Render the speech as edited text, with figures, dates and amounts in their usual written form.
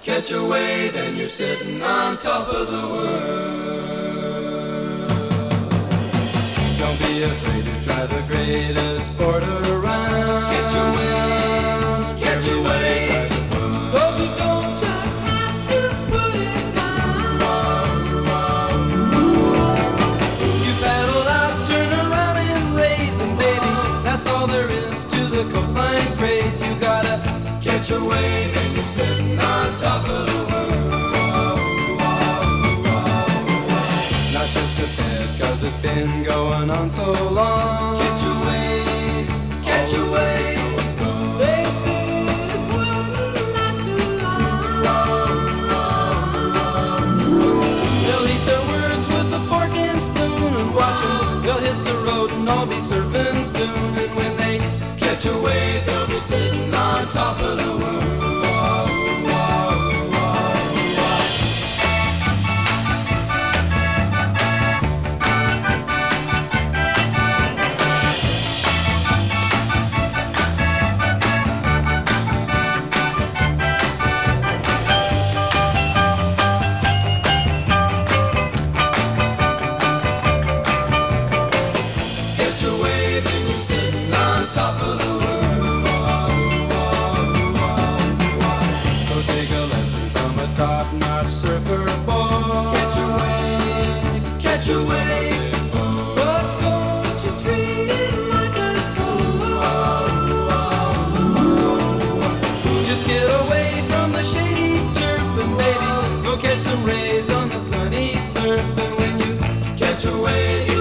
catch a wave and you're sitting on top of the world. Don't be afraid to try the greatest sport around. Catch a wave, catch a wave. Those who don't just have to put it down. You paddle out, turn around and raise, and baby, that's all there is to the coastline craze. You gotta catch a wave and you're sitting on top of the world. Not just a fad, cause it's been going on so long. Catch a wave, catch a wave. They said it wouldn't last too long. They'll eat their words with a fork and spoon and watch them. They'll hit the road and all be surfing soon. And when they catch a wave, they'll be sitting on top of the world. Catch a wave and you're sitting on top of the world. So take a lesson from a top-notch surfer boy. Catch a wave, catch a wave. But don't you treat it like a toy. Just get away from the shady turf and baby, go catch some rays on the sunny surf. And when you catch a wave,